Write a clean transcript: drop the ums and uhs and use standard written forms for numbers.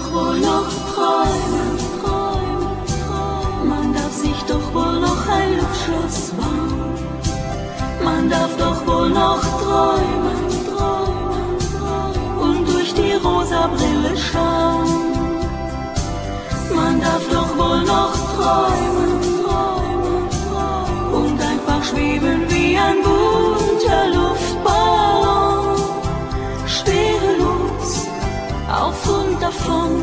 doch wohl noch träumen, träumen, träumen. Man darf sich doch wohl noch ein Luftschloss bauen. Man darf doch wohl noch träumen, träumen, träumen. Und durch die rosa Brille schauen. Man darf doch wohl noch träumen, träumen, träumen. Und einfach schweben wie ein bunter Luftballon. Schwerelos auf und davon.